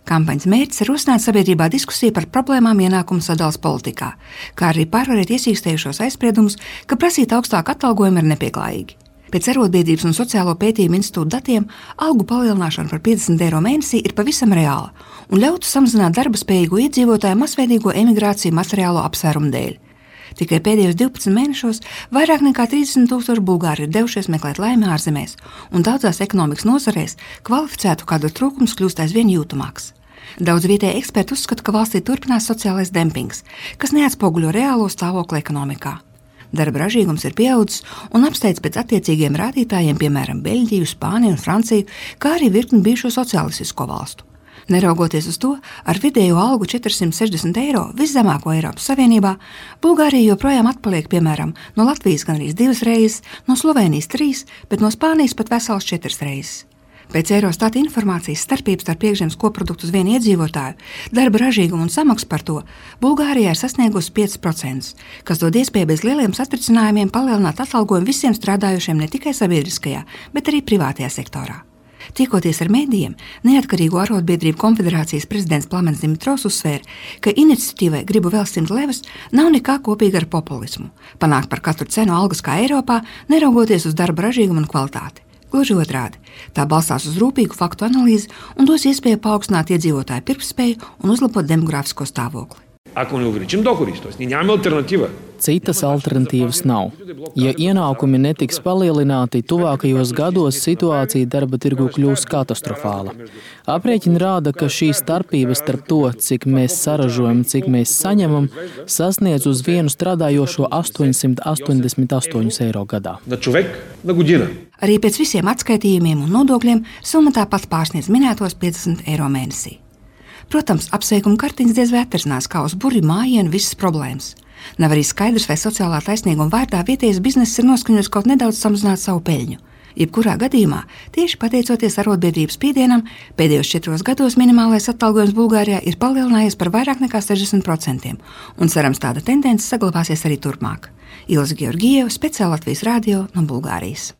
Kampaņas mērķis ir rosināt sabiedrībā diskusiju par problēmām ienākumu sadales politikā, kā arī pārvarēt iesīkstējušos aizspriedumus, ka prasīt augstāku atalgojumu ir nepieklājīgi. Pēc Arotbiedrības un Sociālo pētījumu institūta datiem algu palielināšana par 50 eiro mēnesī ir pavisam reāla un ļautu samazināt darba spējīgo iedzīvotāju masveidīgo emigrāciju materiālo apsvērumu dēļ. Tikai pēdējos 12 mēnešos vairāk nekā 30,000 bulgāri ir devušies meklēt laimi ārzemēs, un daudzās ekonomikas nozarēs kvalificētu kadru trūkums kļūst aizvien jūtamāks. Daudz vietēji eksperti uzskata, ka valstī turpinās sociālais dempings, kas neatspoguļo reālo stāvokli ekonomikā. Darba ražīgums ir pieaudzis un apsteidz pēc attiecīgiem rādītājiem, piemēram, Beļģiju, Spāniju un Franciju, kā arī virkni bijušo sociālistisko valstu. Neraugoties uz to, ar vidējo algu 460 eiro, viszemāko Eiropas Savienībā, Bulgārija joprojām atpaliek, piemēram, no Latvijas gandrīz 2 reizes, no Slovēnijas 3, bet no Spānijas pat veselas 4 reizes. Pēc Eurostata informācijas starpības starp iekšzemes koproduktu uz vienu iedzīvotāju, darba ražīgumu un samaksu par to Bulgārijā ir sasniegusi 5%, kas dod iespēju bez lieliem satricinājumiem palielināt atalgojumu visiem strādājošiem ne tikai sabiedriskajā, bet arī privātajā sektorā. Tiekoties ar mēdījiem, Neatkarīgo arotbiedrību konfederācijas prezidents Plamens Dimitrovs uzsvēra, ka iniciatīvai Gribu vēl 100 levas nav nekā kopīga ar populismu, panākt par katru cenu algas kā Eiropā, neraugoties uz darba ražīgumu un kvalitāti. Gluži otrādi, tā balstās uz rūpīgu faktu analīzi un dos iespēju paaugstināt iedzīvotāju pirktspēju un uzlabot demografisko stāvokli. Citas alternatīvas nav. Ja ienākumi netiks palielināti, tuvākajos gados situācija darba tirgu kļūs katastrofāla. Aprēķini rāda, ka šī starpība starp to, cik mēs saražojam, cik mēs saņemam, sasniedz uz vienu strādājošo 888 eiro gadā. Arī pēc visiem atskaitījumiem un nodokļiem summa tāpat pārsniedz minētos 50 eiro mēnesī. Protams, apsveikuma kartiņas diez vai atrisinās kā uz burvju mājienu visas problēmas. Nav arī skaidrs, vai sociālā taisnīguma vārdā vietējais bizness ir noskaņots kaut nedaudz samazināt savu peļņu. Jebkurā gadījumā, tieši pateicoties arotbiedrības spiedienam, pēdējos 4 gados minimālais atalgojums Bulgārijā ir palielinājies par vairāk nekā 60%, un cerams tāda tendence saglabāsies arī turpmāk. Ilze Georgieva, speciāli Latvijas radio no Bulgārijas.